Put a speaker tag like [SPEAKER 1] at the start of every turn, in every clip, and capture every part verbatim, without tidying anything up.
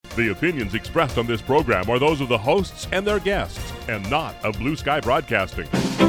[SPEAKER 1] The opinions expressed on this program are those of the hosts and their guests, and not of Blue Sky Broadcasting.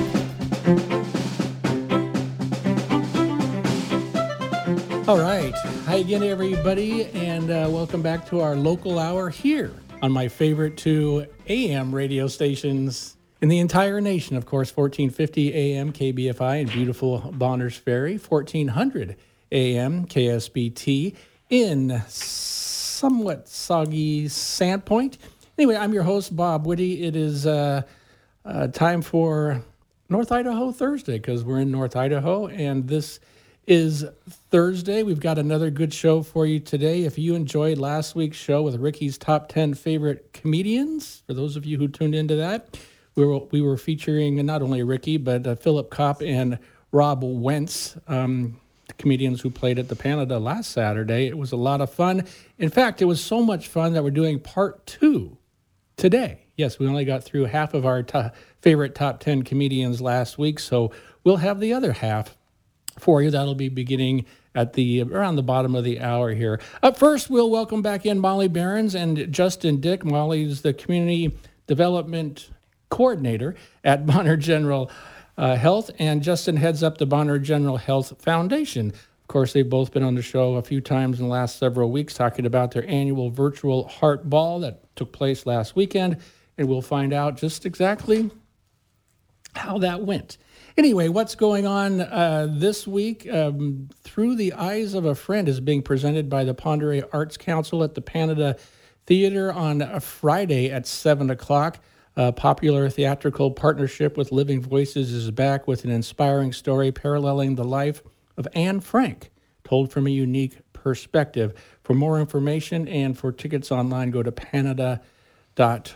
[SPEAKER 2] All right. Hi again, everybody, and uh, welcome back to our local hour here on my favorite two A M radio stations in the entire nation. Of course, fourteen fifty A M K B F I in beautiful Bonners Ferry, fourteen hundred A M K S B T in somewhat soggy Sandpoint. Anyway, I'm your host, Bob Whitty. It is uh, uh, time for North Idaho Thursday because we're in North Idaho, and this is Thursday. We've got another good show for you today. If you enjoyed last week's show with Ricky's top ten favorite comedians, for those of you who tuned into that, we were, we were featuring not only Ricky, but uh, Philip Kopp and Rob Wentz, um, the comedians who played at the Canada last Saturday. It was a lot of fun. In fact, it was so much fun that we're doing part two today. Yes, we only got through half of our to- favorite top ten comedians last week, so we'll have the other half for you. That'll be beginning at the around the bottom of the hour here. Up first, we'll welcome back in Molly Behrens and Justin Dick. Molly's the Community Development Coordinator at Bonner General uh, Health, and Justin heads up the Bonner General Health Foundation. Of course, they've both been on the show a few times in the last several weeks talking about their annual virtual Heart Ball that took place last weekend, and we'll find out just exactly how that went. Anyway, what's going on uh, this week? Um, Through the Eyes of a Friend is being presented by the Pend Oreille Arts Council at the Canada Theatre on a Friday at seven o'clock. A popular theatrical partnership with Living Voices is back with an inspiring story paralleling the life of Anne Frank, told from a unique perspective. For more information and for tickets online, go to Canada dot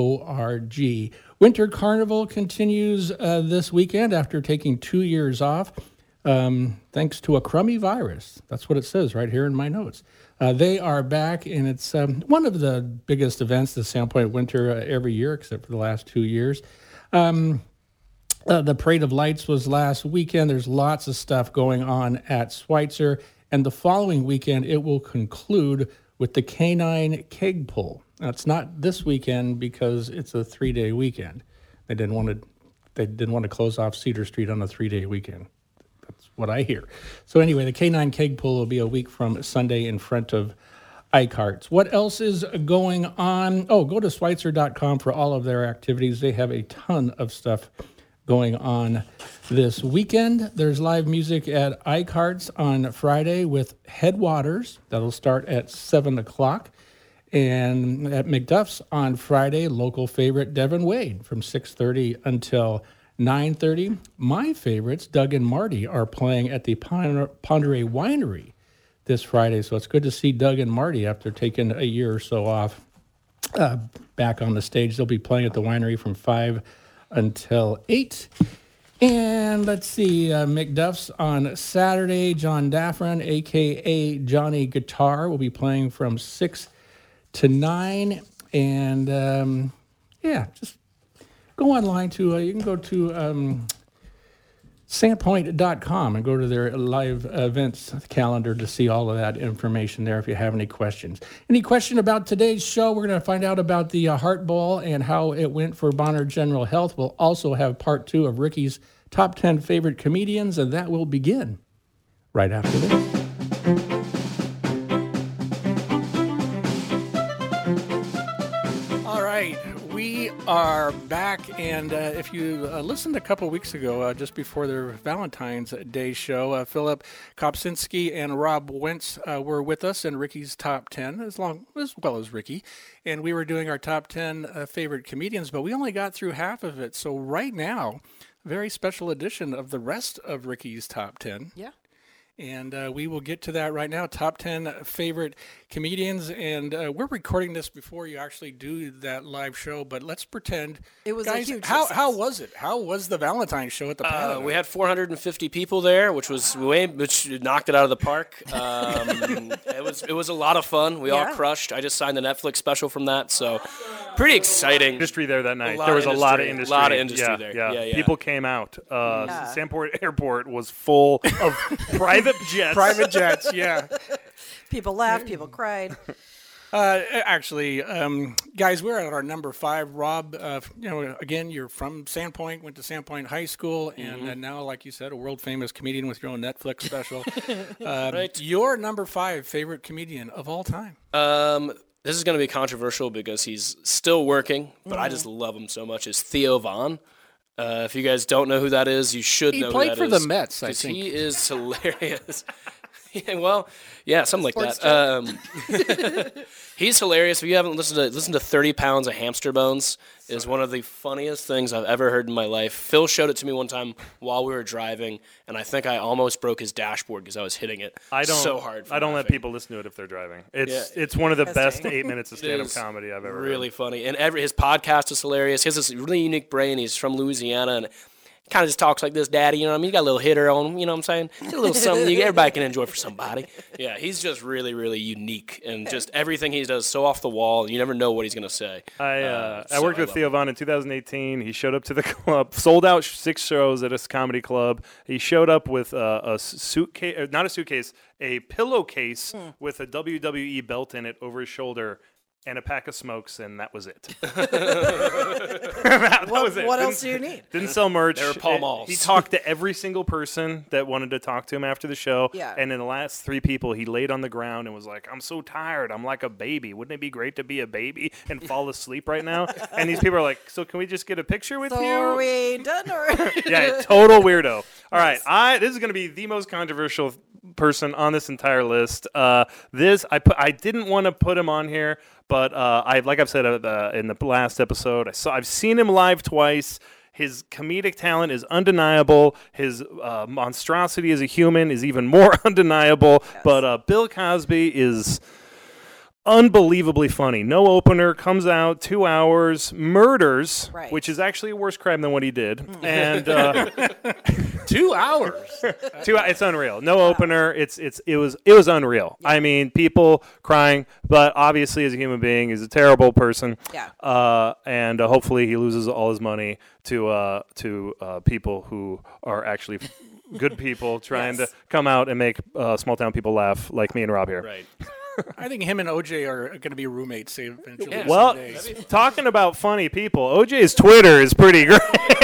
[SPEAKER 2] org. Winter Carnival continues uh, this weekend after taking two years off, um, thanks to a crummy virus. That's what it says right here in my notes. Uh, they are back, and it's um, one of the biggest events, the Sandpoint Winter, uh, every year, except for the last two years. Um, uh, the Parade of Lights was last weekend. There's lots of stuff going on at Schweitzer, and the following weekend it will conclude with the Canine Keg Pull. Now, it's not this weekend because it's a three-day weekend. They didn't want to. They didn't want to close off Cedar Street on a three-day weekend. That's what I hear. So anyway, the Canine Keg Pull will be a week from Sunday in front of Eichardt's. What else is going on? Oh, go to Schweitzer dot com for all of their activities. They have a ton of stuff going on this weekend. There's live music at Eichardt's on Friday with Headwaters. That'll start at seven o'clock. And at McDuff's on Friday, local favorite Devin Wade from six thirty until nine thirty. My favorites, Doug and Marty, are playing at the Pend Oreille Winery this Friday. So it's good to see Doug and Marty after taking a year or so off uh, back on the stage. They'll be playing at the winery from five until eight. And let's see, uh, McDuff's on Saturday. John Daffron, a k a. Johnny Guitar, will be playing from six to nine, and um, yeah, just go online to, uh, you can go to um, sandpoint dot com and go to their live events calendar to see all of that information there if you have any questions. Any question about today's show? We're going to find out about the uh, Heart Ball and how it went for Bonner General Health. We'll also have part two of Ricky's top ten favorite comedians, and that will begin right after this. We are back, and uh, if you uh, listened a couple weeks ago, uh, just before their Valentine's Day show, uh, Philip Kopczynski and Rob Wentz uh, were with us in Ricky's Top ten, as long as well as Ricky, and we were doing our top ten uh, favorite comedians, but we only got through half of it. So right now, very special edition of the rest of Ricky's Top ten.
[SPEAKER 3] Yeah.
[SPEAKER 2] And uh, we will get to that right now. Top ten favorite comedians. And uh, we're recording this before you actually do that live show. But let's pretend.
[SPEAKER 3] It was
[SPEAKER 2] guys,
[SPEAKER 3] a huge
[SPEAKER 2] how,
[SPEAKER 3] success.
[SPEAKER 2] how was it? How was the Valentine's show at the Canada?
[SPEAKER 4] Uh, we had four hundred fifty people there, which was way, which knocked it out of the park. Um, it was it was a lot of fun. We
[SPEAKER 3] Yeah.
[SPEAKER 4] all crushed. I just signed the Netflix special from that, so pretty exciting.
[SPEAKER 5] Industry there that night.
[SPEAKER 4] lot
[SPEAKER 5] There was
[SPEAKER 4] of
[SPEAKER 5] a lot of
[SPEAKER 4] industry.
[SPEAKER 5] industry.
[SPEAKER 4] A lot of industry
[SPEAKER 5] yeah,
[SPEAKER 4] there.
[SPEAKER 5] Yeah.
[SPEAKER 4] Yeah, yeah.
[SPEAKER 5] People came out. Uh,
[SPEAKER 3] Yeah.
[SPEAKER 5] Sandport Airport was full of private jets.
[SPEAKER 2] Private jets, yeah.
[SPEAKER 3] People laughed, people cried.
[SPEAKER 2] Uh, actually, um, guys, we're at our number five. Rob, uh, you know, again, you're from Sandpoint, went to Sandpoint High School, and uh, now, like you said, a world famous comedian with your own Netflix special. uh,
[SPEAKER 4] Right.
[SPEAKER 2] Your number five favorite comedian of all time.
[SPEAKER 4] Um, this is going to be controversial because he's still working, but I just love him so much. Is Theo Von. Uh, if you guys don't know who that is, you should
[SPEAKER 2] He
[SPEAKER 4] know
[SPEAKER 2] played
[SPEAKER 4] who that
[SPEAKER 2] for
[SPEAKER 4] is,
[SPEAKER 2] the Mets, I
[SPEAKER 4] 'cause
[SPEAKER 2] think.
[SPEAKER 4] He is hilarious. Yeah, well, yeah, something
[SPEAKER 3] Sports
[SPEAKER 4] like that. Um, he's hilarious. If you haven't listened to listen to thirty pounds of Hamster Bones, is one of the funniest things I've ever heard in my life. Phil showed it to me one time while we were driving, and I think I almost broke his dashboard because I was hitting it
[SPEAKER 5] I don't.
[SPEAKER 4] so hard.
[SPEAKER 5] I don't let
[SPEAKER 4] laughing.
[SPEAKER 5] people listen to it if they're driving. It's
[SPEAKER 4] Yeah.
[SPEAKER 5] it's one of the best
[SPEAKER 3] Interesting.
[SPEAKER 5] eight minutes of
[SPEAKER 4] It
[SPEAKER 5] stand-up
[SPEAKER 4] is
[SPEAKER 5] comedy I've ever
[SPEAKER 4] really
[SPEAKER 5] heard.
[SPEAKER 4] funny. And every his podcast is hilarious. He has this really unique brain. He's from Louisiana and kind of just talks like this, Daddy. You know what I mean? You got a little hitter on him. You know what I'm saying? Just a little something you, everybody can enjoy for somebody. Yeah, he's just really, really unique. And just everything he does so off the wall. You never know what he's going to say.
[SPEAKER 5] I uh, I
[SPEAKER 4] so
[SPEAKER 5] worked
[SPEAKER 4] I
[SPEAKER 5] with
[SPEAKER 4] love
[SPEAKER 5] Theo Von in two thousand eighteen. He showed up to the club, sold out sh- six shows at a comedy club. He showed up with uh, a suitcase, not a suitcase, a pillowcase with a W W E belt in it over his shoulder. And a pack of smokes, and that was it. that, that
[SPEAKER 3] What,
[SPEAKER 5] was it.
[SPEAKER 3] what
[SPEAKER 5] Didn't-
[SPEAKER 3] else do you need?
[SPEAKER 5] Didn't sell merch.
[SPEAKER 4] They were Pall
[SPEAKER 5] It-
[SPEAKER 4] Malls.
[SPEAKER 5] He talked to every single person that wanted to talk to him after the show.
[SPEAKER 3] Yeah.
[SPEAKER 5] And in the last three people, he laid on the ground and was like, I'm so tired. I'm like a baby. Wouldn't it be great to be a baby and fall asleep right now? And these people are like, so can we just get a picture with
[SPEAKER 3] So
[SPEAKER 5] you?
[SPEAKER 3] are we done? Or
[SPEAKER 5] Yeah, total weirdo. All right, I this is going to be the most controversial person on this entire list. Uh, this I put I didn't want to put him on here, but uh, I like I've said uh, in the last episode, I saw I've seen him live twice. His comedic talent is undeniable. His uh, monstrosity as a human is even more undeniable. But uh, Bill Cosby is unbelievably funny. No opener, comes out two hours, murders,
[SPEAKER 3] Right.
[SPEAKER 5] which is actually a worse crime than what he did, and uh,
[SPEAKER 2] Two hours.
[SPEAKER 5] two. It's unreal. No opener. It's it's it was it was unreal. I mean, people crying, but obviously, as a human being, he's a terrible person.
[SPEAKER 3] Yeah.
[SPEAKER 5] Uh, and uh, hopefully, he loses all his money to uh to uh, people who are actually good people trying
[SPEAKER 3] Yes.
[SPEAKER 5] to come out and make uh, small town people laugh, like me and Rob here.
[SPEAKER 4] Right.
[SPEAKER 2] I think him and O J are going to be roommates eventually.
[SPEAKER 4] Yeah.
[SPEAKER 5] Well,
[SPEAKER 2] someday.
[SPEAKER 5] talking about funny people, O J's Twitter is pretty great.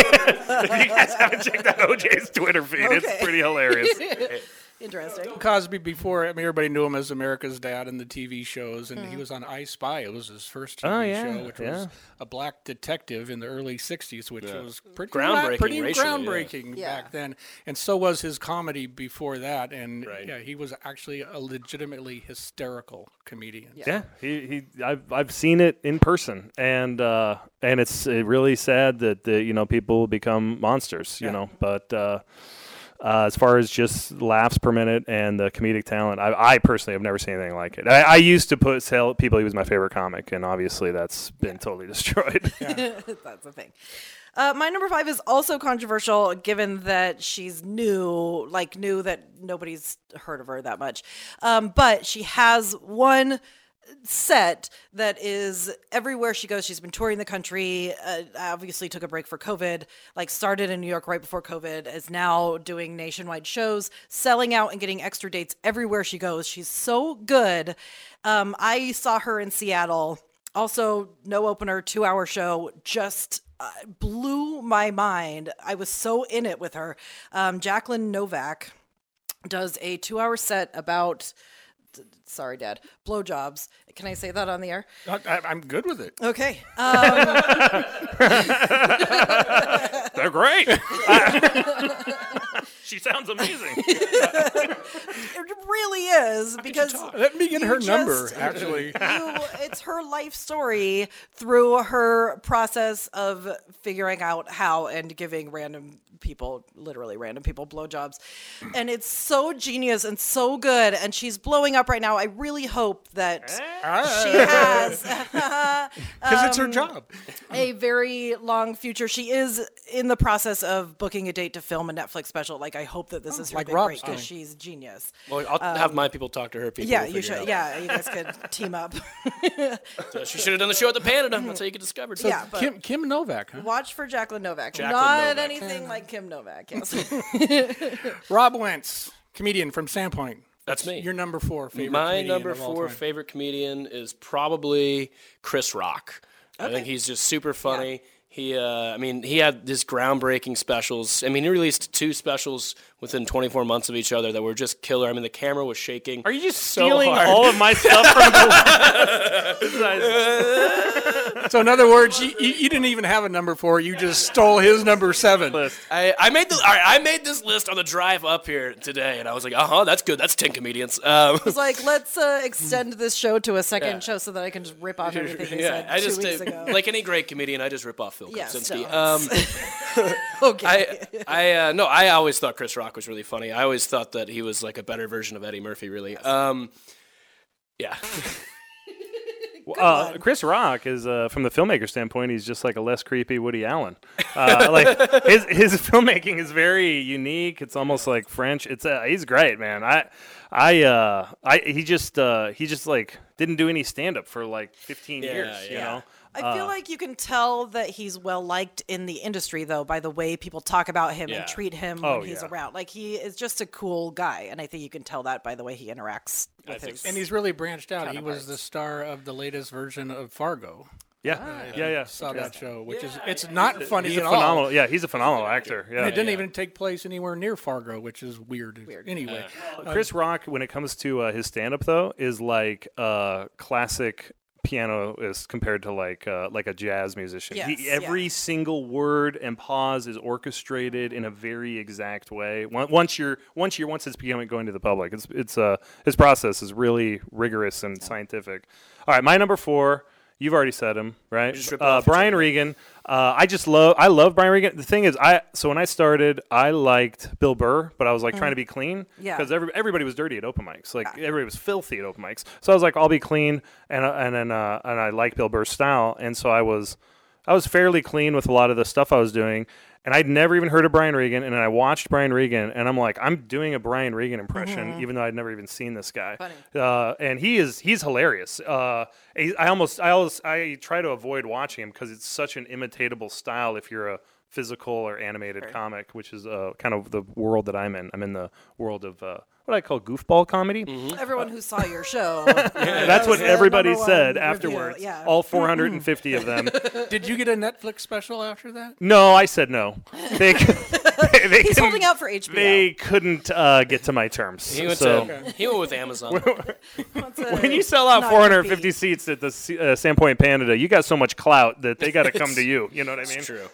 [SPEAKER 5] If you guys haven't checked out O J's Twitter feed, it's
[SPEAKER 3] Okay.
[SPEAKER 5] pretty hilarious.
[SPEAKER 3] Interesting.
[SPEAKER 2] Cosby before, I mean, everybody knew him as America's Dad in the T V shows, and he was on I Spy. It was his first T V
[SPEAKER 5] Oh, yeah,
[SPEAKER 2] show, which
[SPEAKER 5] yeah.
[SPEAKER 2] was a black detective in the early sixties, which was pretty
[SPEAKER 4] Groundbreaking
[SPEAKER 2] pretty
[SPEAKER 4] racially, yeah.
[SPEAKER 2] groundbreaking
[SPEAKER 3] Yeah.
[SPEAKER 2] back then. And so was his comedy before that. And
[SPEAKER 4] Right.
[SPEAKER 2] yeah, he was actually a legitimately hysterical comedian.
[SPEAKER 5] Yeah, he, he I've I've seen it in person, and uh, and it's uh, really sad that the, you know people become monsters, you
[SPEAKER 2] Yeah.
[SPEAKER 5] know. But uh, uh, as far as just laughs per minute and the comedic talent, I, I personally have never seen anything like it. I, I used to put tell people he was my favorite comic, and obviously that's been totally destroyed.
[SPEAKER 3] That's the thing. Uh, my number five is also controversial, given that she's new, like new that nobody's heard of her that much. Um, but she has one set that is everywhere she goes. She's been touring the country. Uh, obviously, took a break for COVID. Like started in New York right before COVID. Is now doing nationwide shows, selling out and getting extra dates everywhere she goes. She's so good. Um, I saw her in Seattle. Also, no opener, two hour show. Just uh, blew my mind. I was so in it with her. Um, Jacqueline Novak does a two hour set about, sorry, Dad, blowjobs. Can I say that on the air?
[SPEAKER 2] I, I, I'm good with it.
[SPEAKER 3] Okay. Um,
[SPEAKER 5] They're great. She sounds amazing.
[SPEAKER 3] it really is because
[SPEAKER 2] Let me get
[SPEAKER 3] you
[SPEAKER 2] her
[SPEAKER 3] just-
[SPEAKER 2] number, actually.
[SPEAKER 3] you, it's her life story through her process of figuring out how and giving random people, literally random people, blowjobs. And it's so genius and so good. And she's blowing up right now. I really hope that she has
[SPEAKER 2] Because it's her job.
[SPEAKER 3] a very long future. She is in the process of booking a date to film a Netflix special. Like, I hope that this is her
[SPEAKER 2] like
[SPEAKER 3] big
[SPEAKER 2] Rob's
[SPEAKER 3] break because
[SPEAKER 2] doing.
[SPEAKER 3] she's genius.
[SPEAKER 4] Well, I'll have my people talk to her people.
[SPEAKER 3] Yeah,
[SPEAKER 4] We'll
[SPEAKER 3] you
[SPEAKER 4] figure it
[SPEAKER 3] should.
[SPEAKER 4] out.
[SPEAKER 3] Yeah, you guys could team up.
[SPEAKER 4] So she should have done the show at the Canada. That's how you get discovered.
[SPEAKER 3] Yeah, but
[SPEAKER 2] Kim, Kim Novak, huh?
[SPEAKER 3] watch for Jacqueline Novak.
[SPEAKER 4] Jacqueline
[SPEAKER 3] Not
[SPEAKER 4] Novak.
[SPEAKER 3] anything like Kim Novak. Yes.
[SPEAKER 2] Rob Wentz, comedian from Sandpoint.
[SPEAKER 4] That's me.
[SPEAKER 2] Your number four favorite
[SPEAKER 4] My
[SPEAKER 2] comedian
[SPEAKER 4] number
[SPEAKER 2] of all
[SPEAKER 4] four
[SPEAKER 2] time.
[SPEAKER 4] favorite comedian is probably Chris Rock. I think he's just super funny. He, uh, I mean, he had this groundbreaking specials. I mean, he released two specials within twenty-four months of each other that were just killer. I mean, the camera was shaking.
[SPEAKER 5] Are you just
[SPEAKER 4] so
[SPEAKER 5] stealing
[SPEAKER 4] hard.
[SPEAKER 5] all of my stuff from the
[SPEAKER 2] So in other words, you, you, you didn't even have a number four. You just stole his number seven.
[SPEAKER 5] list?
[SPEAKER 4] I, I made the all right, I made this list on the drive up here today, and I was like, uh huh, that's good. That's ten comedians. Um,
[SPEAKER 3] It's like, let's uh, extend this show to a second
[SPEAKER 4] Yeah.
[SPEAKER 3] show so that I can just rip off everything he
[SPEAKER 4] yeah,
[SPEAKER 3] said
[SPEAKER 4] I
[SPEAKER 3] two
[SPEAKER 4] just
[SPEAKER 3] weeks
[SPEAKER 4] uh,
[SPEAKER 3] ago.
[SPEAKER 4] like any great comedian, I just rip off Phil
[SPEAKER 3] Yes,
[SPEAKER 4] Kosinski.
[SPEAKER 3] no,
[SPEAKER 4] Um,
[SPEAKER 3] okay.
[SPEAKER 4] I, I, uh, no, I always thought Chris Rock was really funny. I always thought that he was like a better version of Eddie Murphy, really. Um, yeah.
[SPEAKER 5] Uh, Chris Rock is, uh, from the filmmaker standpoint, he's just like a less creepy Woody Allen. Uh, like his his filmmaking is very unique. It's almost like French. It's uh, he's great, man. I I uh I he just uh he just like didn't do any stand up for like fifteen
[SPEAKER 4] Yeah,
[SPEAKER 5] years. You
[SPEAKER 4] yeah.
[SPEAKER 5] know.
[SPEAKER 3] I feel like you can tell that he's well liked in the industry, though, by the way people talk about him
[SPEAKER 4] Yeah.
[SPEAKER 3] and treat him
[SPEAKER 5] Oh,
[SPEAKER 3] when he's
[SPEAKER 5] yeah.
[SPEAKER 3] around. Like, he is just a cool guy, and I think you can tell that by the way he interacts with
[SPEAKER 4] think
[SPEAKER 3] his.
[SPEAKER 4] so.
[SPEAKER 2] And he's really branched out. He was
[SPEAKER 3] Counterparts.
[SPEAKER 2] the star of the latest version of Fargo.
[SPEAKER 5] Yeah, yeah, yeah.
[SPEAKER 2] Saw
[SPEAKER 5] yeah.
[SPEAKER 2] that show, which is it's not funny
[SPEAKER 5] He's a
[SPEAKER 2] at
[SPEAKER 5] phenomenal.
[SPEAKER 2] all.
[SPEAKER 5] Yeah, he's a phenomenal actor. Yeah.
[SPEAKER 2] And it didn't
[SPEAKER 4] yeah.
[SPEAKER 2] even take place anywhere near Fargo, which is weird. Weird. Anyway,
[SPEAKER 5] Chris Rock, when it comes to uh, his stand-up, though, is like uh, classic piano is compared to like uh, like a jazz musician.
[SPEAKER 3] Yes,
[SPEAKER 5] he, every
[SPEAKER 3] yeah.
[SPEAKER 5] single word and pause is orchestrated in a very exact way. Once once you're once you're once it's becoming going to the public, it's it's uh his process is really rigorous and scientific. All right, my number four. You've already said him, right?
[SPEAKER 4] just ripped
[SPEAKER 5] Uh,
[SPEAKER 4] off each
[SPEAKER 5] Brian
[SPEAKER 4] other.
[SPEAKER 5] Regan. Uh, I just love. I love Brian Regan. The thing is, I so when I started, I liked Bill Burr, but I was like trying to be clean.
[SPEAKER 3] Yeah.
[SPEAKER 5] Because every, everybody was dirty at open mics. Like everybody was filthy at open mics. So I was like, I'll be clean, and uh, and then uh, and I like Bill Burr's style, and so I was, I was fairly clean with a lot of the stuff I was doing. And I'd never even heard of Brian Regan, and then I watched Brian Regan, and I'm like, I'm doing a Brian Regan impression, even though I'd never even seen this guy.
[SPEAKER 3] Funny.
[SPEAKER 5] Uh, and he is he's hilarious. Uh, he- I almost I always I try to avoid watching him because it's such an imitatable style if you're a physical or animated comic, which is uh, kind of the world that I'm in. I'm in the world of uh, what I call goofball comedy.
[SPEAKER 3] Everyone who saw your show.
[SPEAKER 5] That's what
[SPEAKER 3] the
[SPEAKER 5] everybody
[SPEAKER 3] number one
[SPEAKER 5] said
[SPEAKER 3] review,
[SPEAKER 5] afterwards.
[SPEAKER 3] yeah.
[SPEAKER 5] All four hundred fifty of them.
[SPEAKER 2] did you get a Netflix special after that?
[SPEAKER 5] No, I said no. They, they, they
[SPEAKER 3] He's
[SPEAKER 5] couldn't-
[SPEAKER 3] holding out for H B O.
[SPEAKER 5] They couldn't uh, get to my terms.
[SPEAKER 4] He went,
[SPEAKER 5] so.
[SPEAKER 4] to, he went with Amazon.
[SPEAKER 3] Wants a
[SPEAKER 5] When you sell out
[SPEAKER 3] not
[SPEAKER 5] four hundred fifty
[SPEAKER 3] goofy.
[SPEAKER 5] seats at the C- uh, Sandpoint Panda, you got so much clout that they got to come to you. You know what I mean?
[SPEAKER 4] It's true.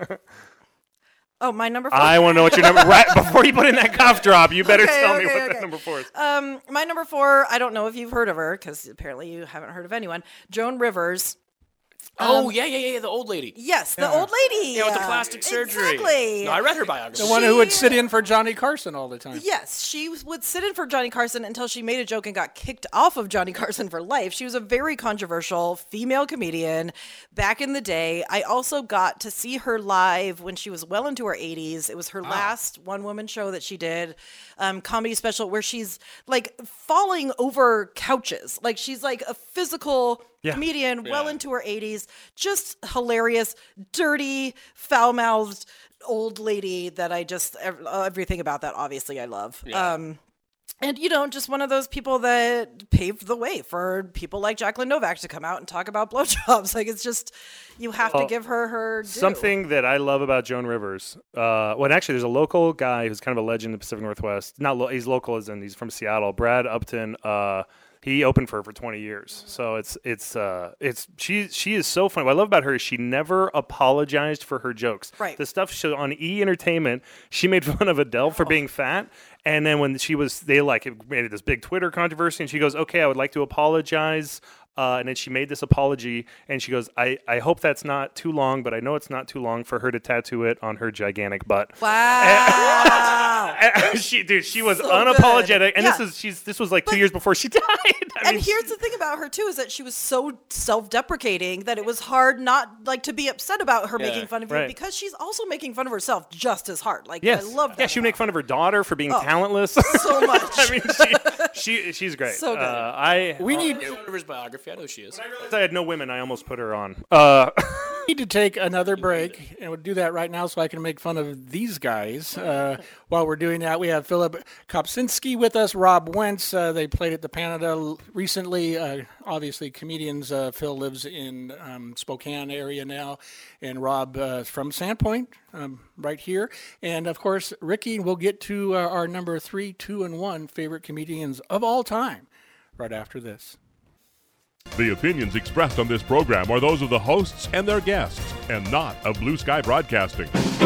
[SPEAKER 3] Oh, my number four.
[SPEAKER 5] I want to know what your number. Right before you put in that cough drop, you better
[SPEAKER 3] Okay,
[SPEAKER 5] tell me
[SPEAKER 3] okay,
[SPEAKER 5] what
[SPEAKER 3] okay.
[SPEAKER 5] that number four is.
[SPEAKER 3] Um, my number four. I don't know if you've heard of her because apparently you haven't heard of anyone. Joan Rivers.
[SPEAKER 4] Oh, yeah, yeah, yeah, the old lady.
[SPEAKER 3] Yes, the old lady.
[SPEAKER 4] Yeah, with the
[SPEAKER 3] uh,
[SPEAKER 4] plastic surgery.
[SPEAKER 3] Exactly.
[SPEAKER 4] No, I read her biography.
[SPEAKER 2] The one who would
[SPEAKER 3] She-
[SPEAKER 2] sit in for Johnny Carson all the time.
[SPEAKER 3] Yes, she was- would sit in for Johnny Carson until she made a joke and got kicked off of Johnny Carson for life. She was a very controversial female comedian back in the day. I also got to see her live when she was well into her eighties. It was her last one-woman show that she did, um, comedy special where she's like falling over couches. Like she's like a physical
[SPEAKER 5] Yeah.
[SPEAKER 3] comedian, well
[SPEAKER 4] Yeah.
[SPEAKER 3] into her eighties, just hilarious, dirty, foul-mouthed old lady that I just ev- everything about that obviously I love.
[SPEAKER 4] Yeah.
[SPEAKER 3] Um, and you know, just one of those people that paved the way for people like Jacqueline Novak to come out and talk about blowjobs. Like it's just you have to
[SPEAKER 5] Well,
[SPEAKER 3] give her her due.
[SPEAKER 5] Something that I love about Joan Rivers. Uh, well, actually, there's a local guy who's kind of a legend in the Pacific Northwest. Not lo- he's local, as in he's from Seattle. Brad Upton. Uh, he opened for her for twenty years. So it's it's uh, it's she she is so funny. What I love about her is she never apologized for her jokes.
[SPEAKER 3] Right.
[SPEAKER 5] The stuff she, on E Entertainment, she made fun of Adele for being fat. And then when she was, they like it made this big Twitter controversy, and she goes, "Okay, I would like to apologize." Uh, and then she made this apology, and she goes, I, I hope that's not too long, but I know it's not too long for her to tattoo it on her gigantic butt.
[SPEAKER 3] Wow.
[SPEAKER 5] she, dude, she was
[SPEAKER 3] So
[SPEAKER 5] unapologetic,
[SPEAKER 3] good.
[SPEAKER 5] and
[SPEAKER 3] Yeah.
[SPEAKER 5] this is she's this was like two years before she died. I
[SPEAKER 3] And
[SPEAKER 5] mean,
[SPEAKER 3] here's the thing about her too is that she was so self-deprecating that it was hard not like to be upset about her
[SPEAKER 4] Yeah,
[SPEAKER 3] making fun of you
[SPEAKER 5] right.
[SPEAKER 3] because she's also making fun of herself just as hard. Like
[SPEAKER 5] yes,
[SPEAKER 3] I love that.
[SPEAKER 5] yeah, she would make fun of her daughter for being
[SPEAKER 3] Oh.
[SPEAKER 5] talentless.
[SPEAKER 3] so much.
[SPEAKER 5] I mean, she, she she's great.
[SPEAKER 3] So good.
[SPEAKER 5] Uh, I
[SPEAKER 2] We need
[SPEAKER 4] Rivers biography. I know who she is.
[SPEAKER 5] I had no women. I almost put her on. Uh,
[SPEAKER 2] need to take another break, and we'll do that right now so I can make fun of these guys. Uh, while we're doing that, we have Philip Kopczynski with us, Rob Wentz. Uh, they played at the Canada recently. Uh, obviously, comedians. Uh, Phil lives in um, Spokane area now, and Rob uh, from Sandpoint, um, right here. And, of course, Ricky, we'll get to uh, our number three, two, and one favorite comedians of all time right after this.
[SPEAKER 1] The opinions expressed on this program are those of the hosts and their guests, and not of Blue Sky Broadcasting.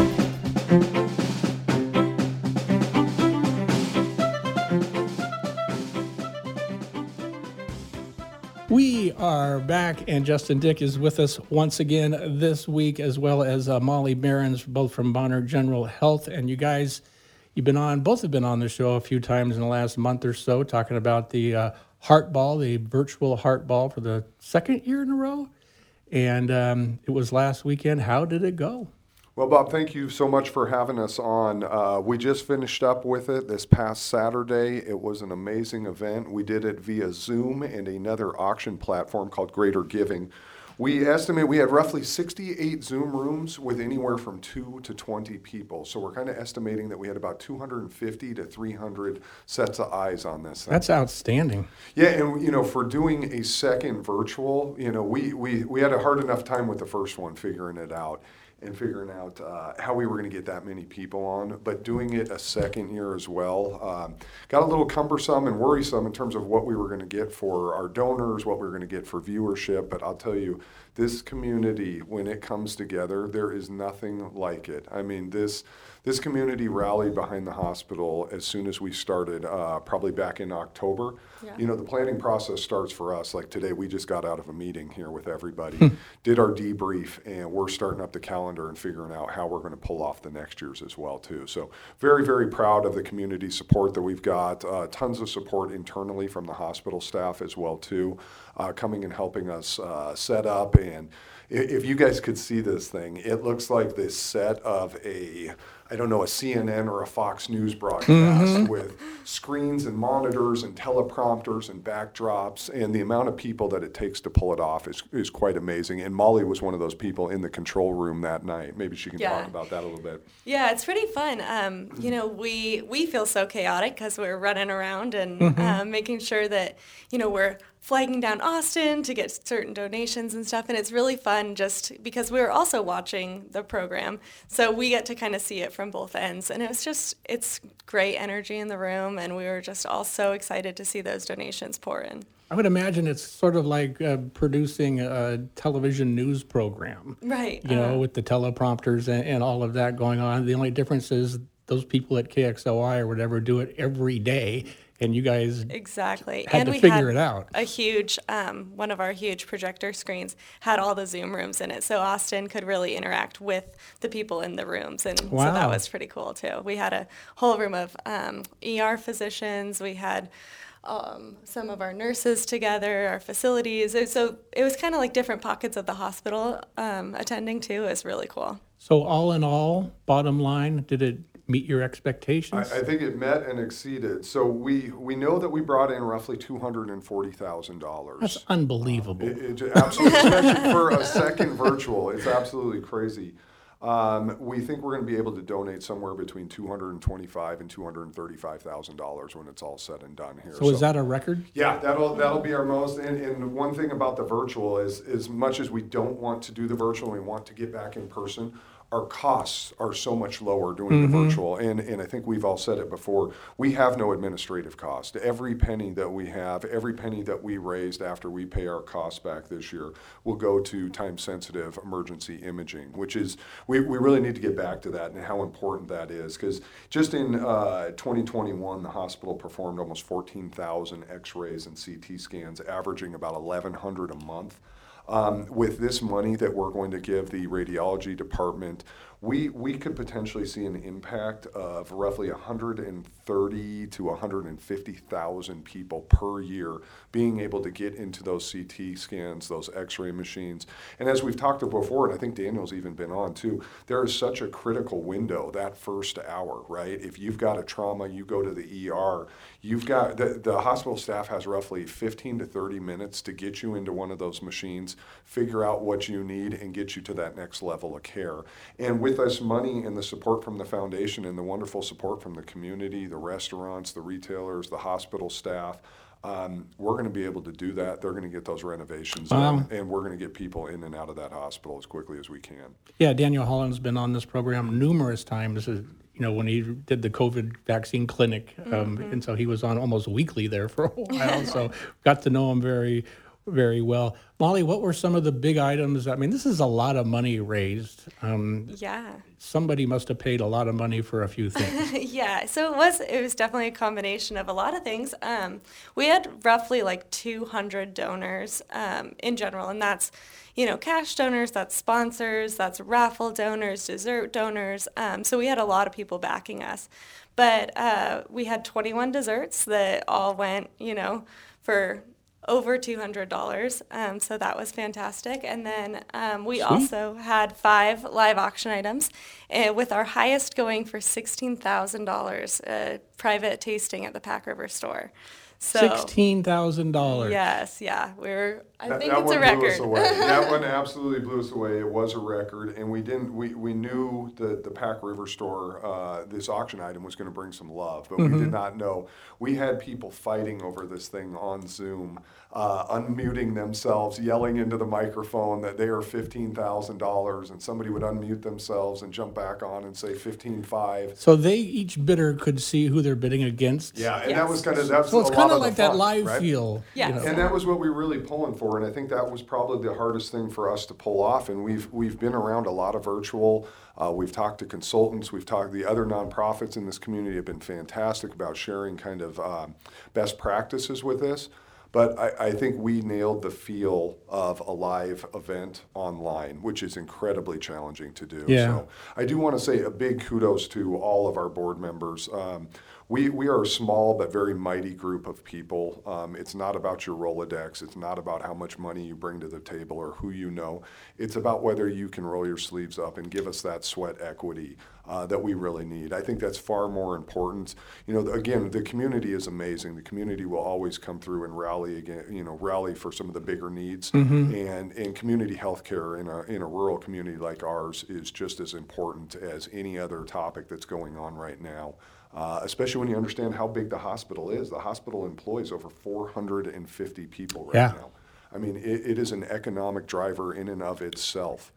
[SPEAKER 2] We are back, and Justin Dick is with us once again this week, as well as uh, Molly Behrens, both from Bonner General Health. And you guys, you've been on, both have been on the show a few times in the last month or so, talking about the uh, Heart Ball, the virtual Heart Ball for the second year in a row. And um, it was last weekend. How did it go?
[SPEAKER 6] Well, Bob, thank you so much for having us on. Uh, we just finished up with it this past Saturday. It was an amazing event. We did it via Zoom and another auction platform called Greater Giving. We estimate we had roughly sixty-eight Zoom rooms with anywhere from two to twenty people. So we're kind of estimating that we had about two hundred fifty to three hundred sets of eyes on this thing.
[SPEAKER 2] That's outstanding.
[SPEAKER 6] Yeah, and you know, for doing a second virtual, you know, we, we, we had a hard enough time with the first one figuring it out and figuring out uh, how we were going to get that many people on. But doing it a second year as well um, got a little cumbersome and worrisome in terms of what we were going to get for our donors, what we were going to get for viewership. But I'll tell you, this community, when it comes together, there is nothing like it. I mean, this this community rallied behind the hospital as soon as we started, uh, probably back in October. Yeah. You know, the planning process starts for us. Like today, we just got out of a meeting here with everybody, did our debrief, and we're starting up the calendar and figuring out how we're going to pull off the next year's as well, too. So very, very proud of the community support that we've got. Uh, tons of support internally from the hospital staff as well, too, uh, coming and helping us uh, set up. And if you guys could see this thing, it looks like this set of a, I don't know, a C N N or a Fox News broadcast mm-hmm. with screens and monitors and teleprompters and backdrops, and the amount of people that it takes to pull it off is, is quite amazing. And Molly was one of those people in the control room that night. Maybe she can yeah. talk about that a little bit.
[SPEAKER 7] Yeah, it's pretty fun. Um, you know, we we feel so chaotic because we're running around and mm-hmm. uh, making sure that, you know, we're flagging down Austin to get certain donations and stuff, and it's really fun just because we're also watching the program, so we get to kind of see it from both ends, and it was just, it's great energy in the room, and we were just all so excited to see those donations pour in.
[SPEAKER 2] I would imagine it's sort of like uh, producing a television news program.
[SPEAKER 7] Right.
[SPEAKER 2] You
[SPEAKER 7] uh,
[SPEAKER 2] know, with the teleprompters and, and all of that going on. The only difference is those people at K X L I or whatever do it every day. And you guys
[SPEAKER 7] exactly
[SPEAKER 2] had
[SPEAKER 7] and
[SPEAKER 2] to
[SPEAKER 7] we
[SPEAKER 2] figure
[SPEAKER 7] had
[SPEAKER 2] it out.
[SPEAKER 7] A huge, um, one of our huge projector screens had all the Zoom rooms in it, so Austin could really interact with the people in the rooms, and
[SPEAKER 2] wow.
[SPEAKER 7] so that was pretty cool too. We had a whole room of um, E R physicians. We had um, some of our nurses together, our facilities. So it was kind of like different pockets of the hospital um, attending too. It was really cool.
[SPEAKER 2] So all in all, bottom line, did it meet your expectations?
[SPEAKER 6] I, I think it met and exceeded. So we, we know that we brought in roughly two hundred forty thousand dollars.
[SPEAKER 2] That's unbelievable.
[SPEAKER 6] It, it, absolutely, especially for a second virtual. It's absolutely crazy. Um, we think we're going to be able to donate somewhere between two hundred twenty-five thousand dollars and two hundred thirty-five thousand dollars when it's all said and done here.
[SPEAKER 2] So, so is that a record?
[SPEAKER 6] Yeah, that'll that'll be our most. And, and one thing about the virtual is, as much as we don't want to do the virtual, we want to get back in person, our costs are so much lower doing mm-hmm. the virtual. And, and I think we've all said it before, we have no administrative cost. Every penny that we have, every penny that we raised after we pay our costs back this year will go to time-sensitive emergency imaging, which is, we, we really need to get back to that and how important that is. Because just in uh, twenty twenty-one, the hospital performed almost fourteen thousand x-rays and C T scans, averaging about eleven hundred a month. Um, with this money that we're going to give the radiology department, we we could potentially see an impact of roughly one hundred thirty to one hundred fifty thousand people per year being able to get into those C T scans, those X-ray machines. And as we've talked about before, and I think Daniel's even been on too, there is such a critical window that first hour, right? If you've got a trauma, you go to the E R, you've got, the, the hospital staff has roughly fifteen to thirty minutes to get you into one of those machines, figure out what you need, and get you to that next level of care. And with this money and the support from the foundation and the wonderful support from the community, the restaurants, the retailers, the hospital staff, um, we're going to be able to do that. They're going to get those renovations
[SPEAKER 2] Wow.
[SPEAKER 6] done, and we're going to get people in and out of that hospital as quickly as we can.
[SPEAKER 2] Yeah, Daniel Holland's been on this program numerous times. You know, when he did the COVID vaccine clinic, um, and so he was on almost weekly there for a while. So got to know him very, very well. Molly, what were some of the big items? I mean, this is a lot of money raised. Um,
[SPEAKER 7] Yeah.
[SPEAKER 2] somebody must have paid a lot of money for a few things.
[SPEAKER 7] Yeah, so it was it was definitely a combination of a lot of things. Um, we had roughly like two hundred donors um, in general, and that's, you know, cash donors, that's sponsors, that's raffle donors, dessert donors. Um, so we had a lot of people backing us. But uh, we had twenty-one desserts that all went, you know, for over two hundred dollars, um, so that was fantastic. And then um, we
[SPEAKER 2] Sweet.
[SPEAKER 7] also had five live auction items, uh, with our highest going for sixteen thousand dollars, uh, private tasting at the Pack River store. So
[SPEAKER 2] Sixteen thousand dollars.
[SPEAKER 7] yes, yeah, we're. I
[SPEAKER 6] That,
[SPEAKER 7] think
[SPEAKER 6] that
[SPEAKER 7] it's a
[SPEAKER 6] one blew us
[SPEAKER 7] record.
[SPEAKER 6] away. That one absolutely blew us away. It was a record, and we didn't. We, we knew that the Pack River store, uh, this auction item was going to bring some love, but we did not know. We had people fighting over this thing on Zoom, uh, unmuting themselves, yelling into the microphone that they are fifteen thousand dollars, and somebody would unmute themselves and jump back on and say fifteen five.
[SPEAKER 2] So they, each bidder could see who they're bidding against.
[SPEAKER 6] Yeah, and
[SPEAKER 7] Yes.
[SPEAKER 6] that was kind of that's
[SPEAKER 2] So it's
[SPEAKER 6] a
[SPEAKER 2] kind
[SPEAKER 6] lot
[SPEAKER 2] of
[SPEAKER 6] the
[SPEAKER 2] like that
[SPEAKER 6] fun,
[SPEAKER 2] live
[SPEAKER 6] right?
[SPEAKER 2] feel.
[SPEAKER 7] Yes.
[SPEAKER 2] You know.
[SPEAKER 6] And that was what we were really pulling for, and I think that was probably the hardest thing for us to pull off. And we've we've been around a lot of virtual. Uh, we've talked to consultants. We've talked the other nonprofits in this community have been fantastic about sharing kind of um, best practices with this. But I, I think we nailed the feel of a live event online, which is incredibly challenging to do.
[SPEAKER 2] Yeah.
[SPEAKER 6] So I do want to say a big kudos to all of our board members. Um, we, we are a small but very mighty group of people. Um, it's not about your Rolodex. It's not about how much money you bring to the table or who you know. It's about whether you can roll your sleeves up and give us that sweat equity uh, that we really need. I think that's far more important. You know, again, the community is amazing. The community will always come through and rally again, you know, rally for some of the bigger needs. And, and community health care in a, in a rural community like ours is just as important as any other topic that's going on right now. Uh, especially when you understand how big the hospital is. The hospital employs over four hundred fifty people right
[SPEAKER 2] Yeah.
[SPEAKER 6] now. I mean, it, it is an economic driver in and of itself.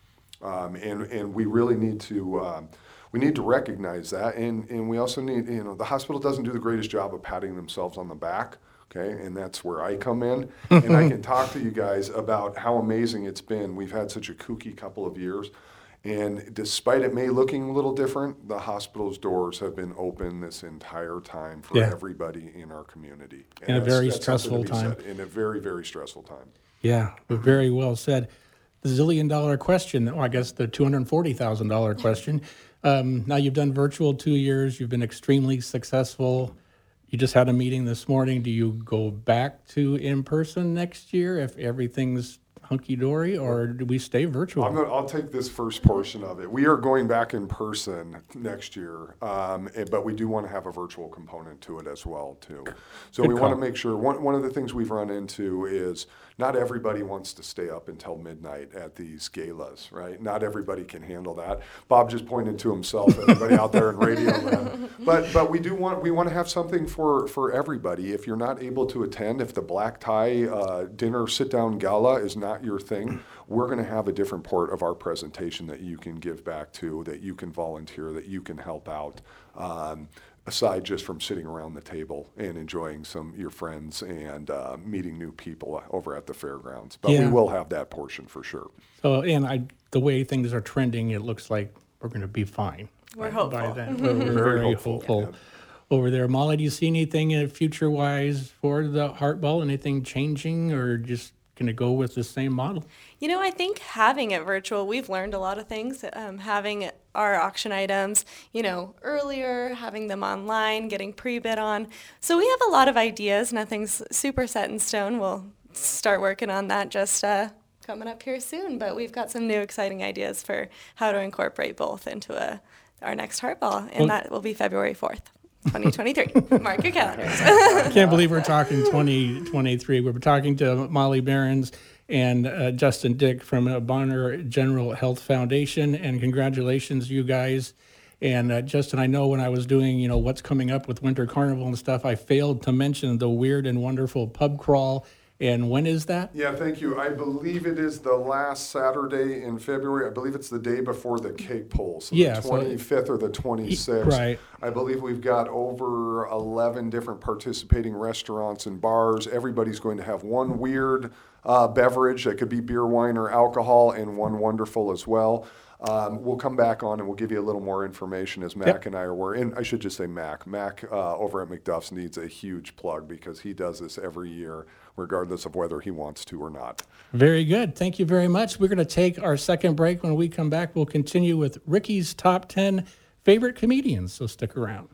[SPEAKER 6] Um, and, and we really need to, um, we need to recognize that. And, and we also need, you know, the hospital doesn't do the greatest job of patting themselves on the back. Okay, and that's where I come in. And I can talk to you guys about how amazing it's been. We've had such a kooky couple of years. And despite it may looking a little different, the hospital's doors have been open this entire time for
[SPEAKER 2] Yeah.
[SPEAKER 6] everybody in our community. And
[SPEAKER 2] In a
[SPEAKER 6] that's-
[SPEAKER 2] very
[SPEAKER 6] that's something
[SPEAKER 2] stressful
[SPEAKER 6] to be
[SPEAKER 2] time.
[SPEAKER 6] said, In a very, very stressful time.
[SPEAKER 2] Yeah, but very well said. The zillion dollar question, or I guess the two hundred forty thousand dollars question. Um, now you've done virtual two years, you've been extremely successful. You just had a meeting this morning. Do you go back to in person next year if everything's hunky-dory, or do we stay virtual?
[SPEAKER 6] I'm gonna, I'll take this first portion of it. We are going back in person next year, um, eh, but we do want to have a virtual component to it as well, too. So
[SPEAKER 2] Good
[SPEAKER 6] we want to
[SPEAKER 2] call.
[SPEAKER 6] make sure, one, one of the things we've run into is not everybody wants to stay up until midnight at these galas, right? Not everybody can handle that. Bob just pointed to himself, everybody out there in radio land. But, but we do want, we want to have something for, for everybody. If you're not able to attend, if the black tie uh, dinner sit-down gala is not your thing, we're going to have a different part of our presentation that you can give back to, that you can volunteer, that you can help out, um, aside just from sitting around the table and enjoying some your friends and uh, meeting new people over at the fairgrounds. But we
[SPEAKER 2] Yeah.
[SPEAKER 6] will have that portion for sure.
[SPEAKER 2] So, and I, the way things are trending, it looks like we're going to be fine.
[SPEAKER 7] We're
[SPEAKER 2] by-
[SPEAKER 7] hopeful.
[SPEAKER 2] By then. We're, we're
[SPEAKER 6] Very
[SPEAKER 2] very
[SPEAKER 6] hopeful,
[SPEAKER 2] hopeful, over there. Molly, do you see anything uh, future-wise for the Heart Ball? Anything changing, or just going to go with the same model?
[SPEAKER 7] You know, I think having it virtual, we've learned a lot of things. Um, having our auction items, you know, earlier, having them online, getting pre-bid on. So we have a lot of ideas. Nothing's super set in stone. We'll start working on that just uh, coming up here soon. But we've got some new exciting ideas for how to incorporate both into a, our next Heartball, and
[SPEAKER 2] Well,
[SPEAKER 7] that will be February fourth. twenty twenty-three. Mark your calendars.
[SPEAKER 2] I can't believe we're talking twenty twenty-three. We're talking to Molly Behrens and uh, Justin Dick from uh, Bonner General Health Foundation, and congratulations, you guys. And uh, Justin, I know when I was doing, you know, what's coming up with Winter Carnival and stuff, I failed to mention the weird and wonderful pub crawl. And when is that?
[SPEAKER 6] Yeah, thank you. I believe it is the last Saturday in February. I believe it's the day before the cake pull, so
[SPEAKER 2] Yeah,
[SPEAKER 6] the
[SPEAKER 2] so-
[SPEAKER 6] twenty-fifth or the twenty-sixth.
[SPEAKER 2] Right.
[SPEAKER 6] I believe we've got over eleven different participating restaurants and bars. Everybody's going to have one weird uh, beverage that could be beer, wine, or alcohol, and one wonderful as well. Um, we'll come back on and we'll give you a little more information as Mac
[SPEAKER 2] Yep.
[SPEAKER 6] and I are working. And I should just say Mac. Mac uh, over at McDuff's needs a huge plug because he does this every year, regardless of whether he wants to or not.
[SPEAKER 2] Very good. Thank you very much. We're going to take our second break. When we come back, we'll continue with Ricky's top ten favorite comedians. So stick around.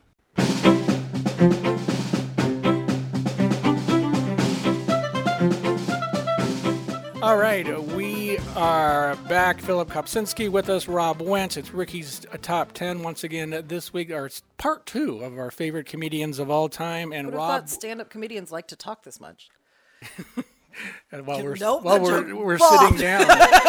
[SPEAKER 2] All right, uh, we are back. Philip Kopczynski with us, Rob Wentz. It's Ricky's uh, top ten once again uh, this week. Our s- part two of our favorite comedians of all time. And
[SPEAKER 3] Would have
[SPEAKER 2] Rob,
[SPEAKER 3] thought stand-up comedians like to talk this much.
[SPEAKER 2] uh, while we're
[SPEAKER 3] Nope,
[SPEAKER 2] while
[SPEAKER 3] that's
[SPEAKER 2] we're,
[SPEAKER 3] your
[SPEAKER 2] we're
[SPEAKER 3] fault.
[SPEAKER 2] sitting down,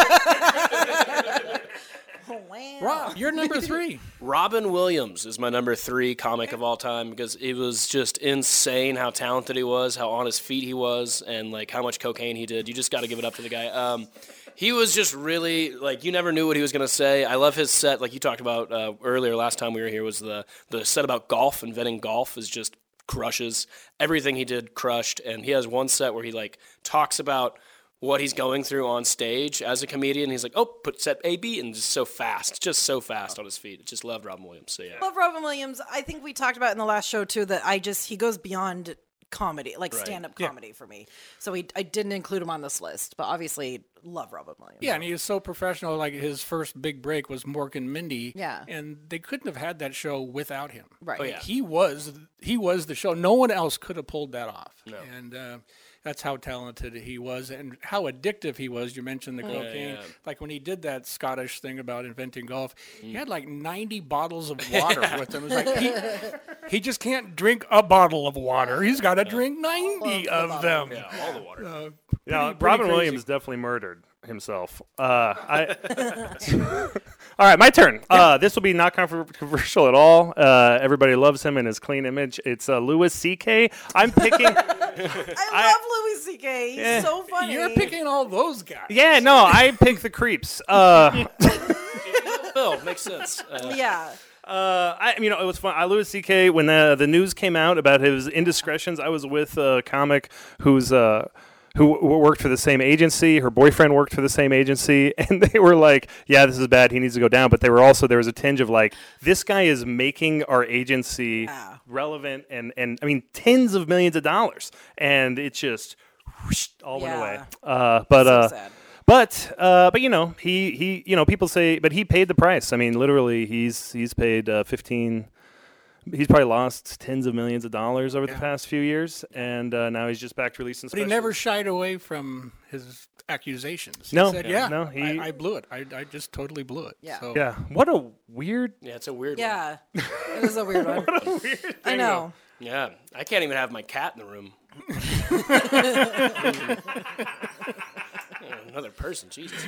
[SPEAKER 3] Oh, wow.
[SPEAKER 2] Rob, you're number three.
[SPEAKER 4] Robin Williams is my number three comic of all time because it was just insane how talented he was, how on his feet he was, and like how much cocaine he did. You just got to give it up to the guy. Um, he was just really like you never knew what he was gonna say. I love his set, like you talked about uh, earlier last time we were here. Was the the set about golf, inventing golf, is just crushes everything he did, crushed. And he has one set where he like talks about what he's going through on stage as a comedian. He's like, oh, put set A, B, and just so fast, just so fast on his feet. Just love Robin Williams. So yeah.
[SPEAKER 3] Love Robin Williams. I think we talked about in the last show too that I just he goes beyond comedy, like
[SPEAKER 4] Right.
[SPEAKER 3] stand-up comedy for me. So he, I didn't include him on this list, but obviously love Robin Williams.
[SPEAKER 2] Yeah, and he is so professional. Like his first big break was Mork and Mindy.
[SPEAKER 3] Yeah.
[SPEAKER 2] and they couldn't have had that show without him.
[SPEAKER 3] Right.
[SPEAKER 4] Oh, yeah.
[SPEAKER 2] He was he was the show. No one else could have pulled that off. No. And uh, that's how talented he was and how addictive he was. You mentioned the cocaine.
[SPEAKER 4] yeah.
[SPEAKER 2] Like when he did that Scottish thing about inventing golf, he had like ninety bottles of water with him. It was like he, he just can't drink a bottle of water. He's got to drink ninety of them.
[SPEAKER 4] Yeah, all the water.
[SPEAKER 2] Uh,
[SPEAKER 5] Yeah,
[SPEAKER 2] pretty
[SPEAKER 5] Robin
[SPEAKER 2] crazy.
[SPEAKER 5] Williams definitely murdered himself. Uh, I, all right, my turn. Uh, this will be not controversial at all. Uh, everybody loves him and his clean image. It's uh, Louis C K. I'm picking.
[SPEAKER 3] I, love Louis C K. He's
[SPEAKER 5] Yeah.
[SPEAKER 3] so funny.
[SPEAKER 2] You're picking all those guys.
[SPEAKER 5] Yeah, no, I pick the creeps. Uh,
[SPEAKER 4] Bill, makes sense. Uh,
[SPEAKER 3] Yeah.
[SPEAKER 5] Uh, I, you know, it was fun. I, Louis C K, when the, the news came out about his indiscretions, I was with a comic who's uh, who w- worked for the same agency. Her boyfriend worked for the same agency, and they were like, "Yeah, this is bad. He needs to go down." But they were also there was a tinge of like, "This guy is making our agency
[SPEAKER 3] Yeah.
[SPEAKER 5] relevant," and and I mean, tens of millions of dollars, and it just whoosh, all went
[SPEAKER 3] Yeah.
[SPEAKER 5] away. Uh, but
[SPEAKER 3] So
[SPEAKER 5] uh,
[SPEAKER 3] sad.
[SPEAKER 5] But uh, but you know he, he you know people say but he paid the price. I mean literally he's he's paid uh, fifteen. He's probably lost tens of millions of dollars over the past few years, and uh, now he's just back to releasing.
[SPEAKER 2] But he
[SPEAKER 5] specials.
[SPEAKER 2] never shied away from his accusations. He
[SPEAKER 5] No.
[SPEAKER 2] said,
[SPEAKER 5] Yeah.
[SPEAKER 2] yeah,
[SPEAKER 5] No, he-
[SPEAKER 2] I, I blew it. I, I just totally blew it.
[SPEAKER 3] Yeah.
[SPEAKER 2] So,
[SPEAKER 5] Yeah, what a weird.
[SPEAKER 4] yeah, it's a weird one.
[SPEAKER 3] Yeah. It is a weird one.
[SPEAKER 5] What a weird thing.
[SPEAKER 3] I know.
[SPEAKER 4] Yeah, I can't even have my cat in the room. Yeah, another person, Jesus.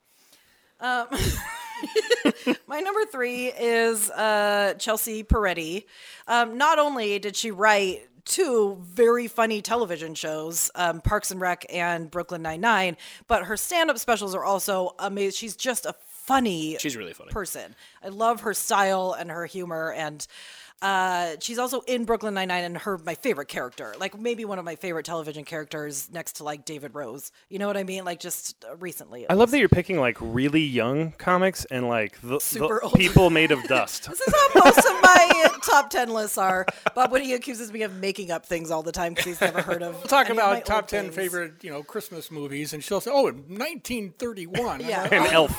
[SPEAKER 3] My number three is uh, Chelsea Peretti. Um, not only did she write two very funny television shows, um, Parks and Rec and Brooklyn Nine-Nine, but her stand-up specials are also amazing. She's just a funny
[SPEAKER 4] She's really funny.
[SPEAKER 3] person. I love her style and her humor, and Uh, she's also in Brooklyn Nine-Nine and her my favorite character, like maybe one of my favorite television characters next to like David Rose. You know what I mean? Like just uh, recently.
[SPEAKER 5] I love that you're picking like really young comics and like the,
[SPEAKER 3] Super
[SPEAKER 5] the
[SPEAKER 3] old.
[SPEAKER 5] people made of dust.
[SPEAKER 3] This is how most of my top ten lists are. Bob Woody accuses me of making up things all the time because he's never heard of.
[SPEAKER 2] We'll talk
[SPEAKER 3] any of my
[SPEAKER 2] about top
[SPEAKER 3] old
[SPEAKER 2] ten
[SPEAKER 3] things.
[SPEAKER 2] favorite, you know, Christmas movies, and she'll say, "Oh, nineteen thirty-one."
[SPEAKER 3] Yeah.
[SPEAKER 5] An elf.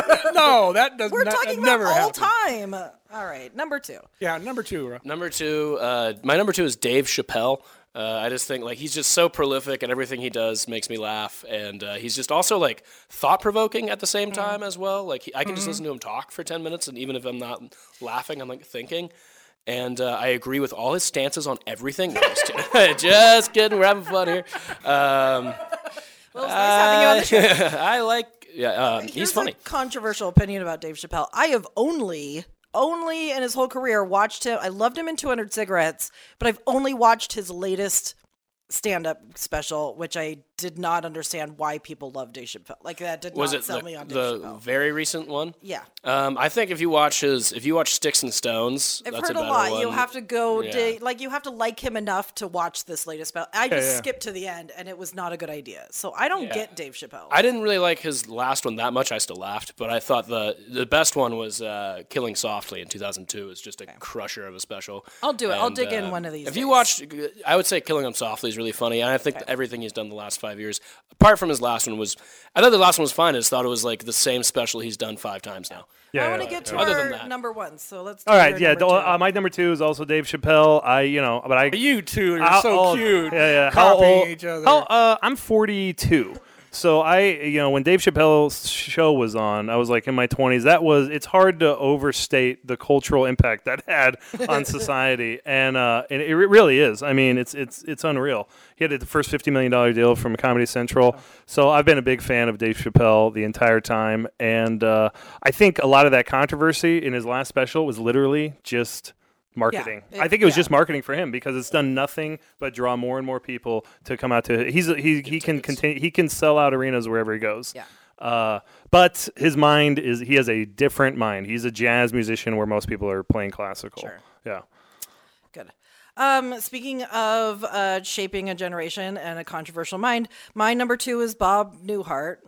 [SPEAKER 2] No, that does
[SPEAKER 3] We're
[SPEAKER 2] not
[SPEAKER 3] talking
[SPEAKER 2] never
[SPEAKER 3] about all
[SPEAKER 2] happened.
[SPEAKER 3] time. All right, number two.
[SPEAKER 2] Yeah, number two. Ro-
[SPEAKER 4] Number two, uh, my number two is Dave Chappelle. Uh, I just think like he's just so prolific, and everything he does makes me laugh, and uh, he's just also like thought provoking at the same time as well. Like he, I can just listen to him talk for ten minutes, and even if I'm not laughing, I'm like thinking. And uh, I agree with all his stances on everything. No, just, kidding. Just kidding. We're having fun here. Um,
[SPEAKER 3] Well, it's nice having you on the show.
[SPEAKER 4] I like. Yeah, um, he's
[SPEAKER 3] Here's
[SPEAKER 4] funny.
[SPEAKER 3] a controversial opinion about Dave Chappelle. I have only, only in his whole career watched him. I loved him in two hundred Cigarettes, but I've only watched his latest stand-up special, which I did not understand why people love Dave Chappelle. Like that did
[SPEAKER 4] Was
[SPEAKER 3] not
[SPEAKER 4] it
[SPEAKER 3] sell
[SPEAKER 4] the,
[SPEAKER 3] me on Dave
[SPEAKER 4] the
[SPEAKER 3] Chappelle.
[SPEAKER 4] very recent one?
[SPEAKER 3] Yeah.
[SPEAKER 4] Um, I think if you watch his, if you watch Sticks and Stones,
[SPEAKER 3] I've
[SPEAKER 4] that's
[SPEAKER 3] heard
[SPEAKER 4] a
[SPEAKER 3] a,
[SPEAKER 4] better
[SPEAKER 3] lot.
[SPEAKER 4] one.
[SPEAKER 3] You have to go,
[SPEAKER 4] Yeah.
[SPEAKER 3] to, like, you have to like him enough to watch this latest special. I just
[SPEAKER 5] yeah.
[SPEAKER 3] skipped to the end, and it was not a good idea. So I don't
[SPEAKER 4] Yeah.
[SPEAKER 3] get Dave Chappelle.
[SPEAKER 4] I didn't really like his last one that much. I still laughed, but I thought the the best one was uh, Killing Softly in two thousand two. It's just a crusher of a special.
[SPEAKER 3] I'll do it. I'll
[SPEAKER 4] And,
[SPEAKER 3] dig in
[SPEAKER 4] uh,
[SPEAKER 3] one of these
[SPEAKER 4] If
[SPEAKER 3] days.
[SPEAKER 4] you watch, I would say Killing Him Softly is really funny, and I think that everything he's done the last five years, apart from his last one, was I thought the last one was fine. I just thought it was like the same special he's done five times now.
[SPEAKER 5] Yeah,
[SPEAKER 3] I want to
[SPEAKER 5] yeah,
[SPEAKER 3] get to
[SPEAKER 5] yeah.
[SPEAKER 4] Other than
[SPEAKER 3] our
[SPEAKER 4] that.
[SPEAKER 3] number one. So let's do
[SPEAKER 5] All right,
[SPEAKER 3] your
[SPEAKER 5] yeah.
[SPEAKER 3] number
[SPEAKER 5] don't-
[SPEAKER 3] two.
[SPEAKER 5] Uh, my number two is also Dave Chappelle. I, you know, but I.
[SPEAKER 2] You two are
[SPEAKER 5] How
[SPEAKER 2] so
[SPEAKER 5] old-
[SPEAKER 2] cute.
[SPEAKER 5] Yeah, yeah. How
[SPEAKER 2] Copying
[SPEAKER 5] old?
[SPEAKER 2] each other.
[SPEAKER 5] How, uh, I'm forty-two. So I, you know, when Dave Chappelle's show was on, I was like in my twenties. That was, it's hard to overstate the cultural impact that had on society, and uh, and it really is. I mean, it's it's it's unreal. He had the first fifty million dollar deal from Comedy Central. So I've been a big fan of Dave Chappelle the entire time, and uh, I think a lot of that controversy in his last special was literally just marketing.
[SPEAKER 3] Yeah, it-
[SPEAKER 5] I think it was
[SPEAKER 3] yeah.
[SPEAKER 5] just marketing for him because it's done nothing but draw more and more people to come out to. He's he he can continue. He can sell out arenas wherever he goes.
[SPEAKER 3] Yeah.
[SPEAKER 5] Uh, but his mind is he has a different mind. He's a jazz musician where most people are playing classical.
[SPEAKER 3] Sure.
[SPEAKER 5] Yeah.
[SPEAKER 3] Good. Um, speaking of uh, shaping a generation and a controversial mind, my number two is Bob Newhart.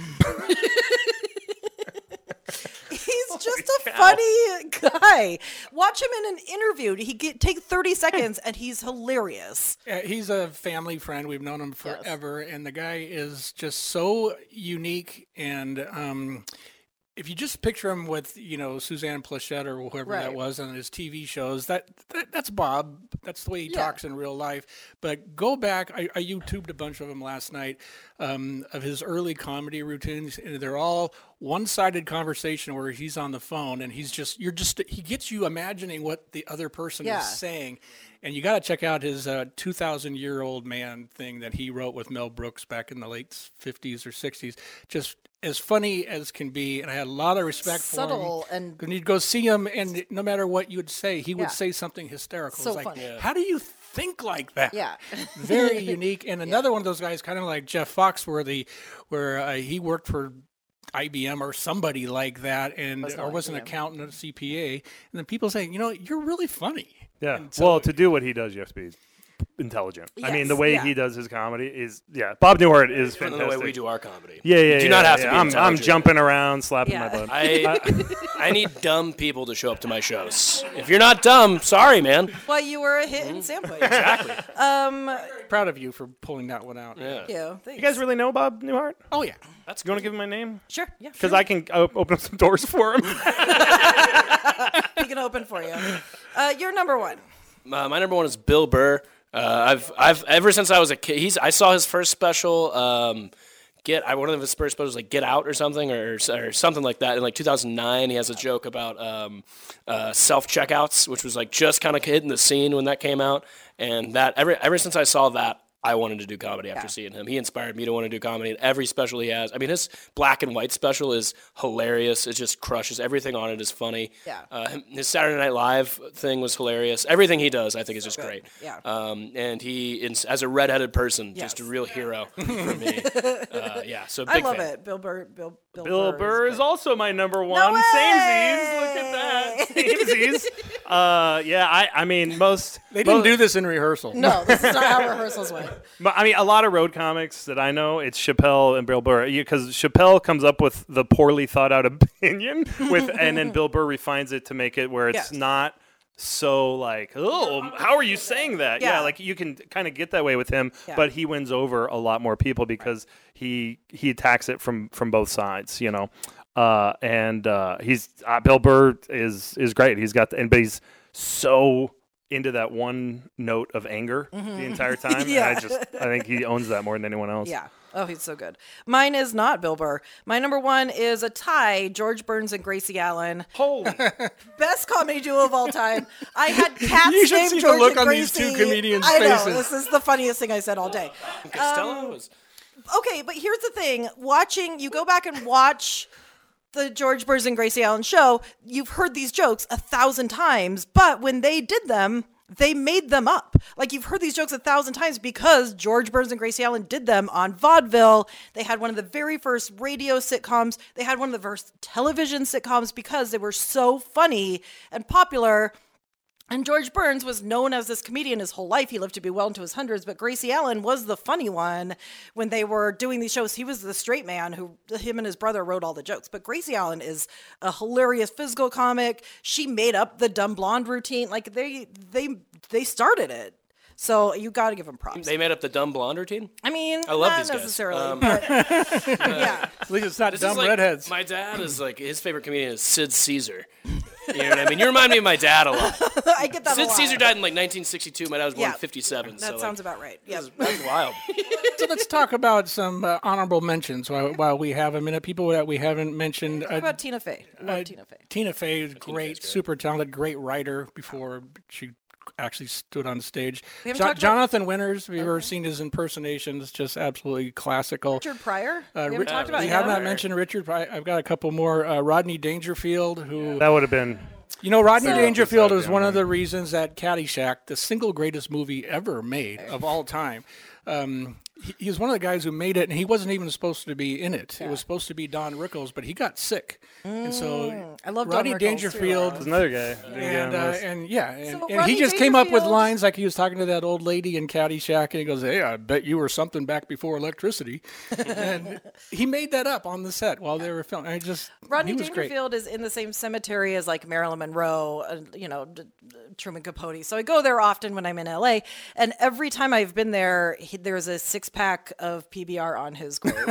[SPEAKER 3] He's just a funny guy. Watch him in an interview. He get, take thirty seconds and he's hilarious.
[SPEAKER 2] Yeah, he's a family friend. We've known him forever, and the guy is just so unique. And um, if you just picture him with, you know, Suzanne Plachette or whoever that
[SPEAKER 3] Right.
[SPEAKER 2] was on his T V shows, that, that that's Bob. That's the way he
[SPEAKER 3] Yeah.
[SPEAKER 2] talks in real life. But go back. I, I YouTubed a bunch of them last night um, of his early comedy routines, and they're all one-sided conversation where he's on the phone and he's just you're just he gets you imagining what the other person
[SPEAKER 3] Yeah.
[SPEAKER 2] is saying. And you got to check out his uh, two thousand year old man thing that he wrote with Mel Brooks back in the late fifties or sixties. Just as funny as can be. And I had a lot of respect
[SPEAKER 3] Subtle
[SPEAKER 2] for him.
[SPEAKER 3] and-
[SPEAKER 2] When you'd go see him, and no matter what you would say, he would
[SPEAKER 3] Yeah.
[SPEAKER 2] say something hysterical.
[SPEAKER 3] So
[SPEAKER 2] It's like,
[SPEAKER 3] funny. Yeah.
[SPEAKER 2] how do you think like that?
[SPEAKER 3] Yeah.
[SPEAKER 2] Very unique. And another one of those guys, kind of like Jeff Foxworthy, where uh, he worked for I B M or somebody like that, and
[SPEAKER 3] Was
[SPEAKER 2] or
[SPEAKER 3] not
[SPEAKER 2] was an
[SPEAKER 3] I B M.
[SPEAKER 2] accountant, a C P A, and then people saying, you know, you're really funny.
[SPEAKER 5] Yeah.
[SPEAKER 2] And so-
[SPEAKER 5] well, to do what he does, you have to be intelligent. I mean, the
[SPEAKER 3] Yes,
[SPEAKER 5] way
[SPEAKER 3] yeah.
[SPEAKER 5] he does his comedy is, yeah. Bob Newhart is
[SPEAKER 4] Different
[SPEAKER 5] fantastic.
[SPEAKER 4] than the way we do our comedy.
[SPEAKER 5] Yeah, yeah,
[SPEAKER 4] You do
[SPEAKER 5] yeah,
[SPEAKER 4] not have
[SPEAKER 5] yeah.
[SPEAKER 4] to be
[SPEAKER 5] I'm, I'm
[SPEAKER 4] intelligent.
[SPEAKER 5] jumping around, slapping
[SPEAKER 3] Yeah.
[SPEAKER 5] my butt.
[SPEAKER 4] I I need dumb people to show up to my shows. If you're not dumb, sorry, man.
[SPEAKER 3] Why you were a hit
[SPEAKER 5] Mm-hmm.
[SPEAKER 3] in Sandwich.
[SPEAKER 4] Exactly.
[SPEAKER 3] Um,
[SPEAKER 2] Proud of you for pulling that one out.
[SPEAKER 4] Yeah.
[SPEAKER 3] thank you. Thanks.
[SPEAKER 5] You guys really know Bob Newhart?
[SPEAKER 2] Oh yeah.
[SPEAKER 4] That's
[SPEAKER 5] You want to give him my name?
[SPEAKER 3] Sure. Yeah.
[SPEAKER 5] Because
[SPEAKER 3] sure.
[SPEAKER 5] I can uh, open up some doors for him.
[SPEAKER 3] We can open for you. Uh, you're number one.
[SPEAKER 4] Uh, my number one is Bill Burr. Uh, I've I've ever since I was a kid. He's I saw his first special. Um, Get I one of his first specials was like Get Out or something or or something like that in like two thousand nine. He has a joke about um, uh, self checkouts, which was like just kind of hitting the scene when that came out. And that ever ever since I saw that, I wanted to do comedy after
[SPEAKER 3] Yeah.
[SPEAKER 4] seeing him. He inspired me to want to do comedy. And every special he has, I mean, his black and white special is hilarious. It just crushes. Everything on it is funny.
[SPEAKER 3] Yeah.
[SPEAKER 4] Uh, his Saturday Night Live thing was hilarious. Everything he does, I think, is just great.
[SPEAKER 3] Yeah.
[SPEAKER 4] Um, and he, in, as a redheaded person,
[SPEAKER 3] Yes.
[SPEAKER 4] just a real hero for me. Uh, yeah. So
[SPEAKER 3] I
[SPEAKER 4] big
[SPEAKER 3] love
[SPEAKER 4] fan.
[SPEAKER 3] it. Bill Burr. Bill, Bill,
[SPEAKER 5] Bill Burr is
[SPEAKER 3] great.
[SPEAKER 5] also my number one.
[SPEAKER 3] way!
[SPEAKER 5] Samesies. Look at that. Samesies. uh, yeah, I, I mean, most.
[SPEAKER 2] They didn't
[SPEAKER 5] most-
[SPEAKER 2] do this in rehearsal.
[SPEAKER 3] No, this is not how rehearsals went.
[SPEAKER 5] But, I mean, a lot of road comics that I know, it's Chappelle and Bill Burr. Because Chappelle comes up with the poorly thought out opinion, with, and then Bill Burr refines it to make it where it's
[SPEAKER 3] Yes.
[SPEAKER 5] not so like, oh, how are you saying that? Yeah,
[SPEAKER 3] Yeah.
[SPEAKER 5] like you can kind of get that way with him,
[SPEAKER 3] Yeah.
[SPEAKER 5] but he wins over a lot more people because he he attacks it from from both sides, you know. Uh, and uh, he's uh, Bill Burr is is great. He's got the, and but he's so into that one note of anger the entire time.
[SPEAKER 3] Mm-hmm. Yeah.
[SPEAKER 5] And I just I think he owns that more than anyone else.
[SPEAKER 3] Yeah. Oh, he's so good. Mine is not Bill Burr. My number one is a tie, George Burns and Gracie Allen.
[SPEAKER 5] Holy.
[SPEAKER 3] Best comedy duo of all time. I had cats
[SPEAKER 2] You should
[SPEAKER 3] named
[SPEAKER 2] see the
[SPEAKER 3] George
[SPEAKER 2] look
[SPEAKER 3] and
[SPEAKER 2] on these
[SPEAKER 3] Gracie.
[SPEAKER 2] two comedians'
[SPEAKER 3] I know.
[SPEAKER 2] faces.
[SPEAKER 3] This is the funniest thing I said all day.
[SPEAKER 4] Costello was.
[SPEAKER 3] Okay, but here's the thing. Watching, you go back and watch the George Burns and Gracie Allen show, you've heard these jokes a thousand times, but when they did them, they made them up. Like, you've heard these jokes a thousand times because George Burns and Gracie Allen did them on vaudeville. They had one of the very first radio sitcoms. They had one of the first television sitcoms because they were so funny and popular. And George Burns was known as this comedian his whole life. He lived to be well into his hundreds, but Gracie Allen was the funny one when they were doing these shows. He was the straight man who, him and his brother wrote all the jokes. But Gracie Allen is a hilarious physical comic. She made up the dumb blonde routine. Like, they they they started it. So you got to give them props.
[SPEAKER 4] They made up the dumb blonde routine.
[SPEAKER 3] I mean,
[SPEAKER 4] I love
[SPEAKER 3] not
[SPEAKER 4] these guys.
[SPEAKER 3] necessarily,
[SPEAKER 4] Um,
[SPEAKER 3] but yeah.
[SPEAKER 2] At least it's not
[SPEAKER 4] This
[SPEAKER 2] dumb
[SPEAKER 4] is like,
[SPEAKER 2] redheads.
[SPEAKER 4] My dad is like, his favorite comedian is Sid Caesar. You know what I mean? You remind me of my dad a lot.
[SPEAKER 3] I get that a
[SPEAKER 4] Sid
[SPEAKER 3] lot.
[SPEAKER 4] Caesar died in like nineteen sixty-two. My dad was born
[SPEAKER 3] Yeah.
[SPEAKER 4] in fifty-seven.
[SPEAKER 3] That
[SPEAKER 4] so
[SPEAKER 3] sounds
[SPEAKER 4] like,
[SPEAKER 3] about right. Yeah.
[SPEAKER 4] that's wild.
[SPEAKER 2] So let's talk about some uh, honorable mentions while, while we have a minute. People that we haven't mentioned.
[SPEAKER 3] What
[SPEAKER 2] Uh,
[SPEAKER 3] about Tina Fey? Love
[SPEAKER 2] uh,
[SPEAKER 3] Tina Fey.
[SPEAKER 2] Tina Fey is great,
[SPEAKER 4] great.
[SPEAKER 2] super talented, great writer before she actually stood on stage.
[SPEAKER 3] We haven't
[SPEAKER 2] Jo-
[SPEAKER 3] talked about-
[SPEAKER 2] Jonathan Winters, have you ever seen his impersonations? Just absolutely classical.
[SPEAKER 3] Richard Pryor?
[SPEAKER 2] Uh,
[SPEAKER 3] we haven't
[SPEAKER 2] Ri-
[SPEAKER 3] talked about
[SPEAKER 2] we
[SPEAKER 3] him.
[SPEAKER 2] have not mentioned Richard. I, I've got a couple more. Uh, Rodney Dangerfield, who
[SPEAKER 5] That would have been
[SPEAKER 2] you know, Rodney
[SPEAKER 3] So-
[SPEAKER 2] Dangerfield is
[SPEAKER 5] Yeah,
[SPEAKER 2] one
[SPEAKER 5] man.
[SPEAKER 2] of the reasons that Caddyshack, the single greatest movie ever made of all time. Um, he, he was one of the guys who made it, and he wasn't even supposed to be in it. It was supposed to be Don Rickles, but he got sick, and so
[SPEAKER 3] I love Don
[SPEAKER 2] Rodney
[SPEAKER 3] Rickles,
[SPEAKER 2] Dangerfield.
[SPEAKER 5] There's another guy.
[SPEAKER 2] And, uh, and yeah, and,
[SPEAKER 3] So
[SPEAKER 2] and
[SPEAKER 3] Rodney
[SPEAKER 2] he just came up with
[SPEAKER 3] Dangerfield-
[SPEAKER 2] lines like he was talking to that old lady in Caddyshack, and he goes, "Hey, I bet you were something back before electricity," and he made that up on the set while they were filming. I just
[SPEAKER 3] Rodney
[SPEAKER 2] he was great.
[SPEAKER 3] Dangerfield is in the same cemetery as like Marilyn Monroe, and you know, D- D- Truman Capote. So I go there often when I'm in L A, and every time I've been there, he, there's a six pack of P B R on his grave.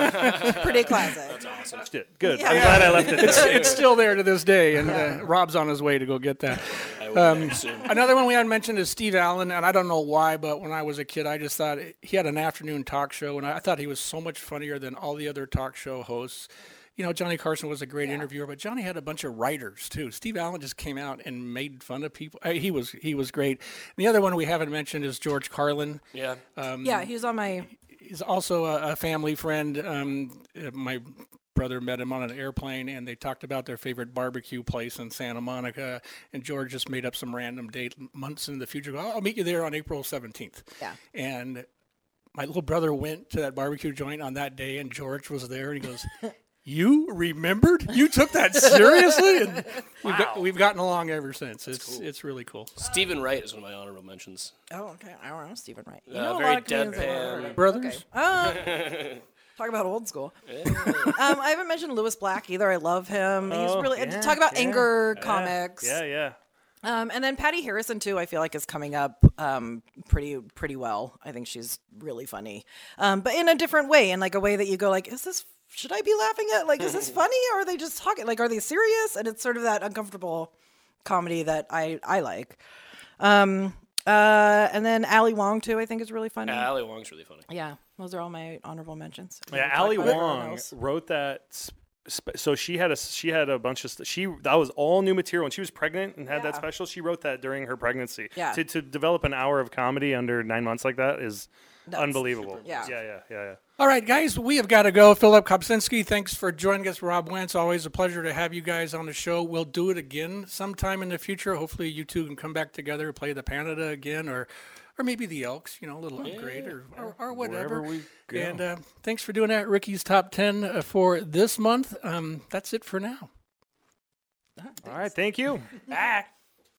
[SPEAKER 3] Pretty classic.
[SPEAKER 5] Good.
[SPEAKER 3] Yeah.
[SPEAKER 5] I'm glad I left it
[SPEAKER 2] It's,
[SPEAKER 5] there.
[SPEAKER 2] it's still there to this day, and uh, Rob's on his way to go get that. Um, another one we hadn't mentioned is Steve Allen, and I don't know why, but when I was a kid, I just thought he had an afternoon talk show, and I thought he was so much funnier than all the other talk show hosts. You know, Johnny Carson was a great interviewer, but Johnny had a bunch of writers too. Steve Allen just came out and made fun of people. Uh, he was he was great. And the other one we haven't mentioned is George Carlin.
[SPEAKER 4] Yeah.
[SPEAKER 3] Yeah, he was on my.
[SPEAKER 2] He's also a, a family friend. Um, uh, my brother met him on an airplane, and they talked about their favorite barbecue place in Santa Monica. And George just made up some random date months in the future. Go, I'll meet you there on April seventeenth.
[SPEAKER 3] Yeah.
[SPEAKER 2] And my little brother went to that barbecue joint on that day, and George was there, and he goes, "You remembered? You took that seriously?" And we've, got, we've gotten along ever since. It's it's really cool.
[SPEAKER 4] Stephen Wright is one of my honorable mentions.
[SPEAKER 3] Oh, okay. I don't know Stephen Wright. You
[SPEAKER 4] Uh,
[SPEAKER 3] know a
[SPEAKER 4] very
[SPEAKER 3] lot of comedians I've never heard
[SPEAKER 4] deadpan.
[SPEAKER 3] of.
[SPEAKER 2] Brothers?
[SPEAKER 3] Okay. Uh, talk about old school. um, I haven't mentioned Lewis Black either. I love him. He's
[SPEAKER 5] Oh,
[SPEAKER 3] really
[SPEAKER 5] yeah,
[SPEAKER 3] talk about
[SPEAKER 5] yeah,
[SPEAKER 3] anger
[SPEAKER 5] yeah,
[SPEAKER 3] comics.
[SPEAKER 5] Yeah, yeah.
[SPEAKER 3] Um, and then Patty Harrison too. I feel like is coming up um, pretty pretty well. I think she's really funny, um, but in a different way, in like a way that you go like, is this? Should I be laughing at? Like, is this funny, or are they just talking? Like, are they serious? And it's sort of that uncomfortable comedy that I I like. Um, uh, and then Ali Wong too. I think is really funny.
[SPEAKER 4] Yeah, Ali Wong's really funny.
[SPEAKER 3] Yeah, those are all my honorable mentions.
[SPEAKER 5] Yeah,
[SPEAKER 3] Talk
[SPEAKER 5] Ali
[SPEAKER 3] about everyone
[SPEAKER 5] Wong
[SPEAKER 3] else.
[SPEAKER 5] wrote that s- spe- so she had a she had a bunch of st- she that was all new material when she was pregnant and had that
[SPEAKER 3] Yeah.
[SPEAKER 5] special. She wrote that during her pregnancy.
[SPEAKER 3] Yeah.
[SPEAKER 5] To to develop an hour of comedy under nine months like that is
[SPEAKER 3] Nuts.
[SPEAKER 5] unbelievable.
[SPEAKER 3] Yeah.
[SPEAKER 5] Yeah. Yeah. Yeah. Yeah.
[SPEAKER 2] All right, guys, we have got to go. Philip Kopsinski, thanks for joining us. Rob Wentz, always a pleasure to have you guys on the show. We'll do it again sometime in the future. Hopefully, you two can come back together, play the Canada again, or or maybe the Elks, you know, a little upgrade or, or, or whatever.
[SPEAKER 5] Wherever we go.
[SPEAKER 2] And uh, thanks for doing that. Ricky's Top ten uh, for this month. Um, that's it for now.
[SPEAKER 5] All right. Thank you. Bye.